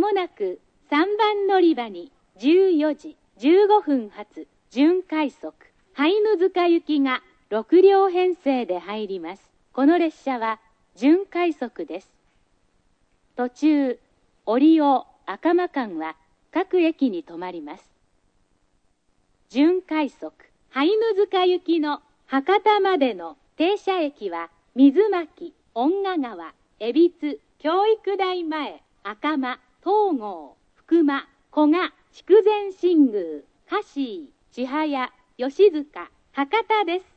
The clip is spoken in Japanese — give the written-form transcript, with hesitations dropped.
もなく3番乗り場に14時15分発準快速灰沼塚行きが6両編成で入ります。この列車は準快速です。途中、折尾赤間間は各駅に停まります。準快速灰沼塚行きの博多までの停車駅は水巻、恩賀川、恵比寿、教育大前、赤間、東郷、福間、古賀、筑前新宮、香椎、千早、吉塚、博多です。